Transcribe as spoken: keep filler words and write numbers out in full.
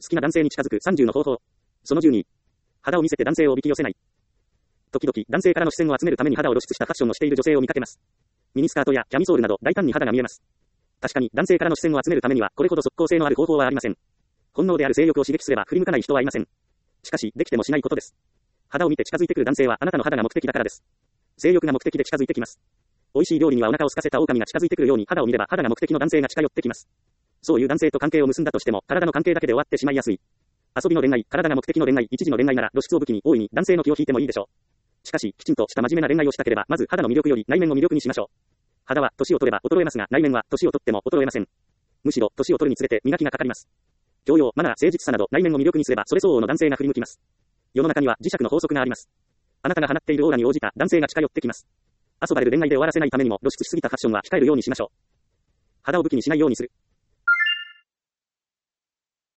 好きな男性に近づくさんじゅうの方法。そのじゅうに。肌を見せて男性をおびき寄せない。時々、男性からの視線を集めるために肌を露出したファッションをしている女性を見かけます。ミニスカートやキャミソールなど大胆に肌が見えます。確かに、男性からの視線を集めるためには、これほど即効性のある方法はありません。本能である性欲を刺激すれば振り向かない人はいません。しかし、できてもしないことです。肌を見て近づいてくる男性はあなたの肌が目的だからです。性欲が目的で近づいてきます。美味しい料理にはお腹を空かせた狼が近づいてくるように肌を見れば肌が目的の男性が近寄ってきます。そういう男性と関係を結んだとしても、体の関係だけで終わってしまいやすい。遊びの恋愛、体が目的の恋愛、一時の恋愛なら露出を武器に大いに男性の気を引いてもいいでしょう。しかし、きちんとした真面目な恋愛をしたければ、まず肌の魅力より内面の魅力にしましょう。肌は年を取れば衰えますが、内面は年を取っても衰えません。むしろ、年を取るにつれて磨きがかかります。教養、マナー、誠実さなど内面を魅力にすれば、それ相応の男性が振り向きます。世の中には磁石の法則があります。あなたが放っているオーラに応じた男性が近寄ってきます。遊ばれる恋愛で終わらせないためにも露出しすぎたファッションは控えるようにしましょう。肌を武器にしないようにする。